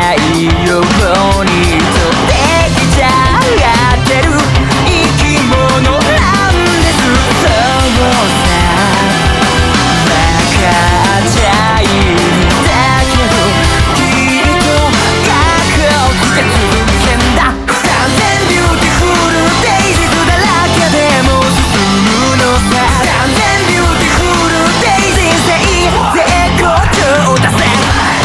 ないようにとできちゃってる生き物なんです。そうさ分かっちゃいるだけどきっと覚悟して続けんだ。完全ビューティフルデイジーズだらけでも進むのさ。完全ビューティフルデイ人生絶好調だぜ。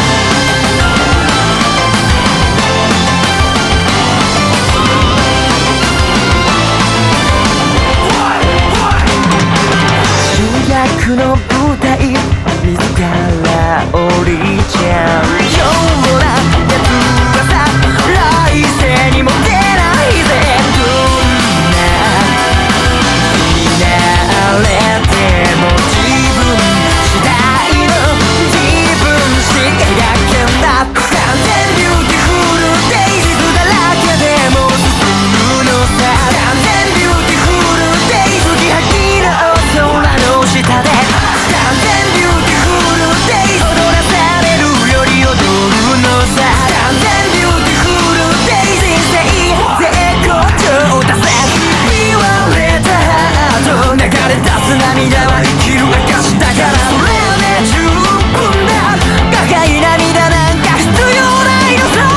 主役の舞台自ら降りちゃうようなやつはさ来世にも出ないぜ。どんなになれても自分次第の自分し描けんだ。完全ビューティフルデイジーズだらけでも進むのさ。完全ビューティフルデイズギハギの空の下で完全ビューティフルデイズ踊らされるより踊るのさ。完全ビューティフルデイ人生絶好調だぜ。言われたハート流れ出す涙は生きる証だからそれで十分だ。高い涙なんか必要ないのさ。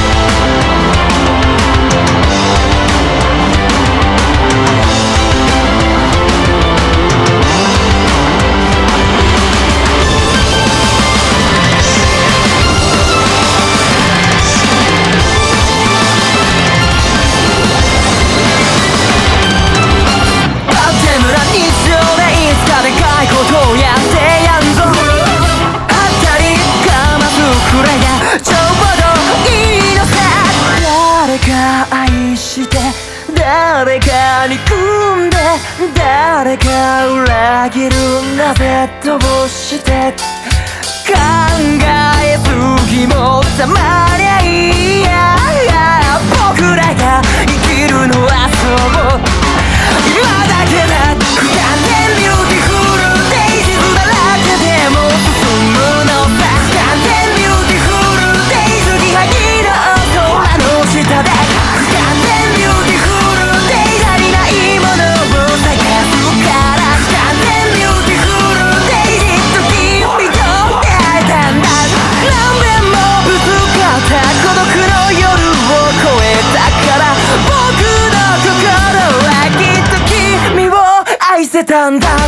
愛して誰かに組んで誰か裏切るなぜとして考えすぎもたまりゃいいや。僕らが生きるのはそう今だけだ。完全ビューティフルデイジーズだらけでも進むのさ。完全ビューティフルデイズギハギの空の下で完全ビューティフルデイ足りないものを探すから。完全ビューティフルデイじっと君と出会えたんだ。何遍もぶつかった孤独の夜を越えたから僕の心はきっと君を愛せたんだ。